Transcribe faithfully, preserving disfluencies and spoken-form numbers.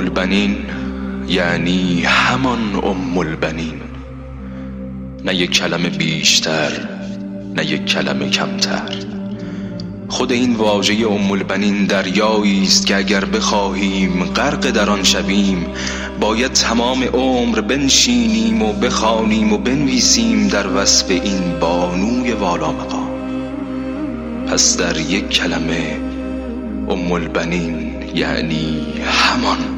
البنین یعنی همان ام البنین، نه یک کلمه بیشتر نه یک کلمه کمتر. خود این واژه ام البنین دریایی است که اگر بخواهیم غرق در آن شویم باید تمام عمر بنشینیم و بخوانیم و بنویسیم در وصف این بانوی والا مقام. پس در یک کلمه ام البنین یعنی همان